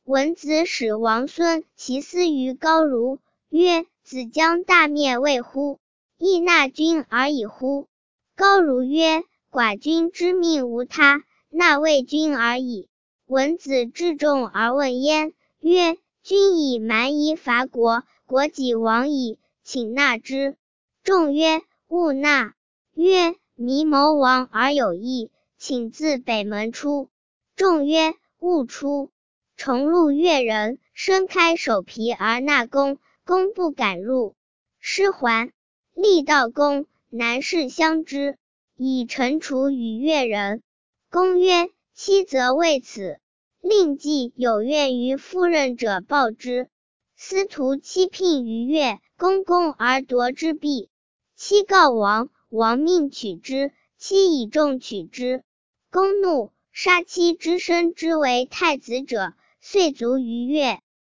文子使王孙其私于高如，曰：子将大灭魏乎？亦纳君而已乎？高如曰：寡君之命无他，纳魏君而已。文子至众而问焉，曰：君以蛮夷伐国，国己亡矣，请纳之。众曰：勿纳。曰：弥谋亡而有义，请自北门出。众曰：勿出。重入越人，伸开手皮而纳公，公不敢入。师还，立悼公，南士相之，以臣处与越人。公曰：妻则为此。令既有怨于夫人者报之。司徒欺聘于越，公公而夺之弊。妻告王，王命取之，妻以重取之。公怒，杀妻之身之为太子者，遂卒于越。